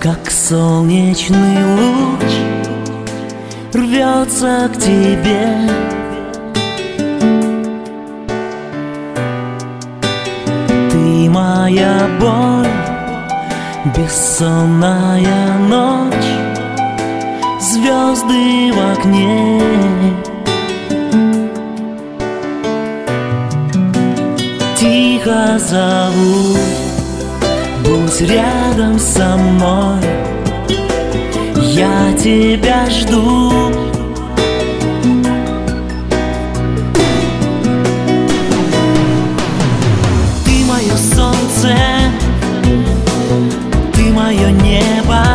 как солнечный луч рвется к тебе. Ты моя боль, бессонная ночь, звезды в окне. Тихо зову, будь рядом со мной, я тебя жду. Ты мое солнце, ты мое небо,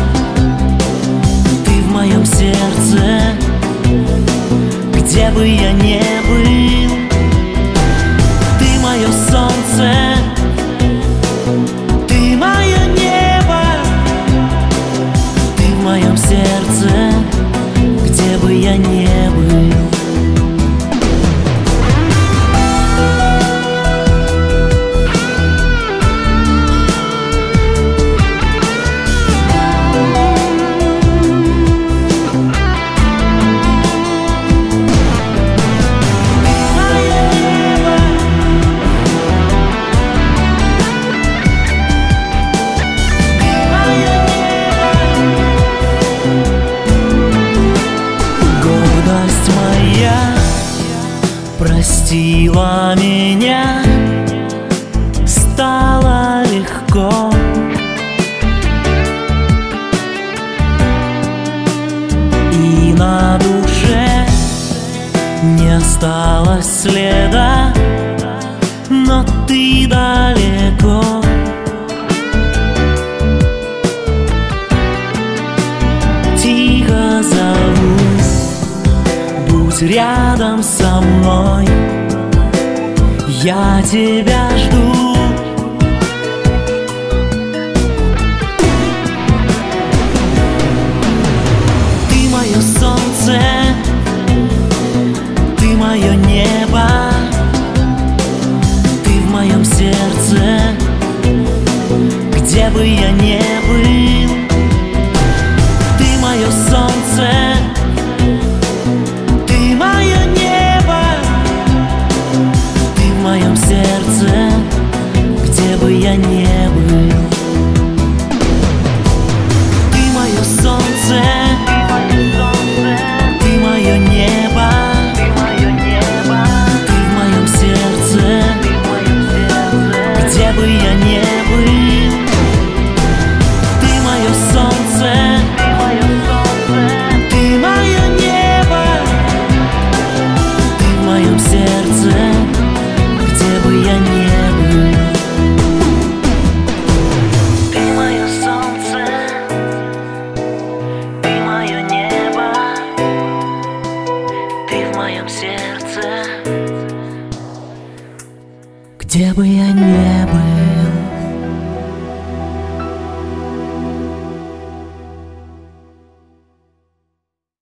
ты в моем сердце, где бы я ни был. Ты мое солнце, ты мое небо, ты в моем сердце, где бы я ни был. Простила меня, стало легко. И на душе не осталось следа, но ты далеко. Тихо зову, будь рядом со мной, я тебя жду. Ты мое солнце, ты мое небо, ты в моем сердце, где бы я ни был.